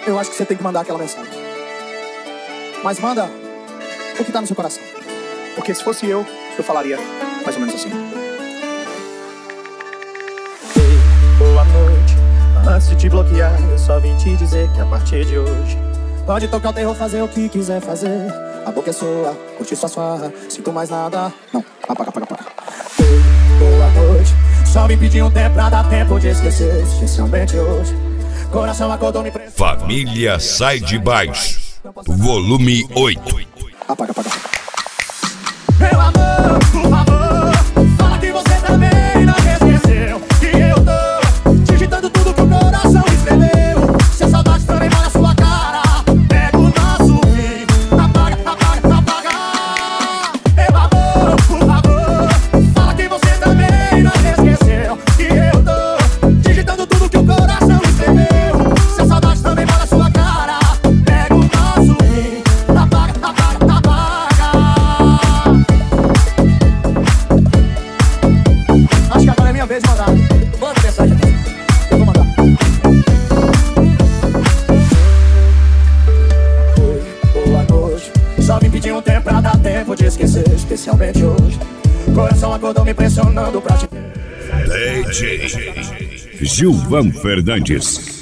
eu acho que você tem que mandar aquela mensagem. Mas manda o que tá no seu coração. Porque se fosse eu falaria mais ou menos assim. Ei, boa noite. Antes de te bloquear, eu só vim te dizer que a partir de hoje pode tocar o terror, fazer o que quiser fazer. A boca é sua, curte sua farra. Sinto mais nada. Não, apaga. Ei, boa noite. Só vim pedir um tempo pra dar tempo de esquecer. Especialmente hoje. Coração acordou me pressionando. Família Sai de Baixo, volume 8. Apaga. Meu amor, por favor, fala que você também não esqueceu que eu tô digitando tudo que o coração escreveu. Se a saudade também molha a sua cara, pega o nosso fim. Apaga. Meu amor, por favor, fala que você também não esqueceu que eu tô digitando tudo que o coração escreveu. Se a saudade também molha a sua cara, pega o nosso fim. Apaga. Acho que agora é minha vez de mandar. Manda mensagem aqui. Eu vou mandar. Oi, boa noite. Só vim pedir um tempo pra dar tempo de esquecer. Especialmente hoje. Coração acordou me pressionando pra te ver. DJ Gilvan Fernandes.